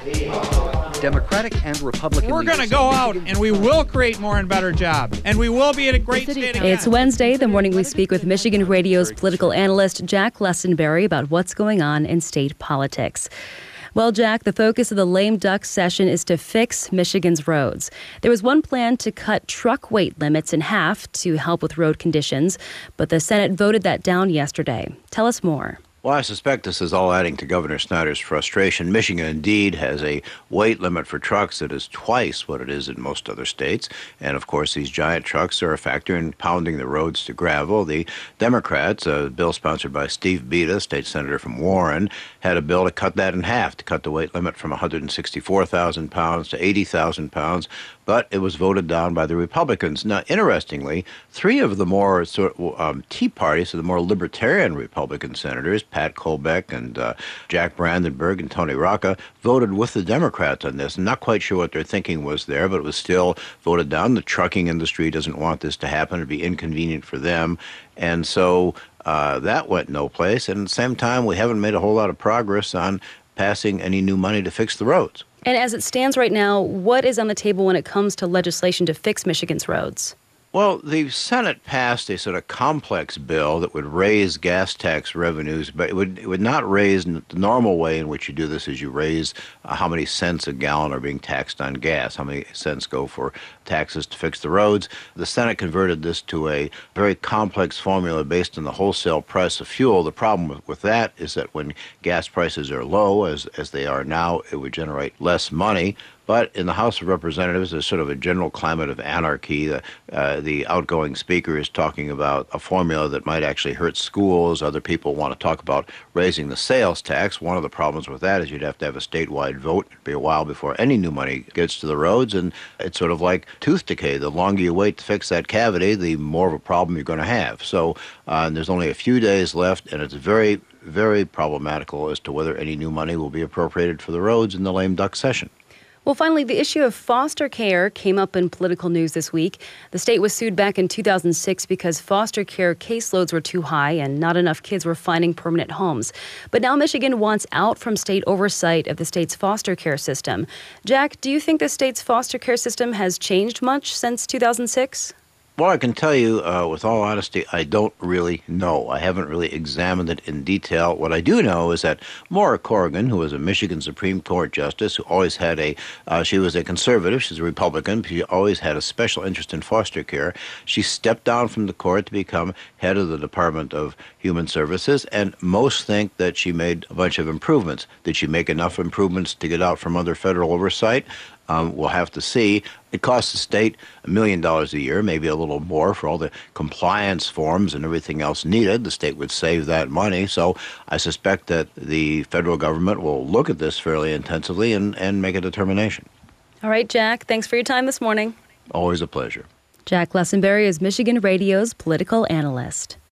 Democratic and Republican. We're going to go out and we will create more and better jobs. And we will be at a great state again. It's Wednesday, the morning we speak with Michigan Radio's political analyst Jack Lessenberry about what's going on in state politics. Well, Jack, the focus of the lame duck session is to fix Michigan's roads. There was one plan to cut truck weight limits in half to help with road conditions, but the Senate voted that down yesterday. Tell us more. Well, I suspect this is all adding to Governor Snyder's frustration. Michigan, indeed, has a weight limit for trucks that is twice what it is in most other states. And, of course, these giant trucks are a factor in pounding the roads to gravel. The Democrats, a bill sponsored by Steve Beda, state senator from Warren, had a bill to cut that in half, to cut the weight limit from 164,000 pounds to 80,000 pounds. But it was voted down by the Republicans. Now, interestingly, three of the more Tea Party, so the more libertarian Republican senators, Pat Colbeck and Jack Brandenburg and Tony Rocca, voted with the Democrats on this. I'm not quite sure what their thinking was there, but it was still voted down. The trucking industry doesn't want this to happen. It'd be inconvenient for them. And so that went no place. And at the same time, we haven't made a whole lot of progress on passing any new money to fix the roads. And as it stands right now, what is on the table when it comes to legislation to fix Michigan's roads? Well, the Senate passed a sort of complex bill that would raise gas tax revenues, but it would not raise the normal way in which you do this is you raise how many cents a gallon are being taxed on gas, how many cents go for taxes to fix the roads. The Senate converted this to a very complex formula based on the wholesale price of fuel. The problem with that is that when gas prices are low, as they are now, it would generate less money. But in the House of Representatives, there's sort of a general climate of anarchy. The outgoing speaker is talking about a formula that might actually hurt schools. Other people want to talk about raising the sales tax. One of the problems with that is you'd have to have a statewide vote. It'd be a while before any new money gets to the roads. And it's sort of like tooth decay. The longer you wait to fix that cavity, the more of a problem you're going to have. So there's only a few days left, and it's very, very problematical as to whether any new money will be appropriated for the roads in the lame duck session. Well, finally, the issue of foster care came up in political news this week. The state was sued back in 2006 because foster care caseloads were too high and not enough kids were finding permanent homes. But now Michigan wants out from state oversight of the state's foster care system. Jack, do you think the state's foster care system has changed much since 2006? Well, I can tell you, with all honesty, I don't really know. I haven't really examined it in detail. What I do know is that Maura Corrigan, who was a Michigan Supreme Court justice, who always had she was a conservative, she's a Republican, she always had a special interest in foster care. She stepped down from the court to become head of the Department of Human Services, and most think that she made a bunch of improvements. Did she make enough improvements to get out from under federal oversight? We'll have to see. It costs the state $1 million a year, maybe a little more for all the compliance forms and everything else needed. The state would save that money. So I suspect that the federal government will look at this fairly intensively and make a determination. All right, Jack, thanks for your time this morning. Always a pleasure. Jack Lessenberry is Michigan Radio's political analyst.